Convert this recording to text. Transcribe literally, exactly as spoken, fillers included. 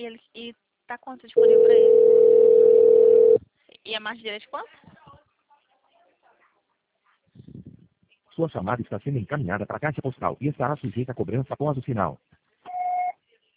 ele, e tá quanto disponível pra ele? E a margem dele é de quanto? Sua chamada está sendo encaminhada para a caixa postal e estará sujeita a cobrança após o sinal.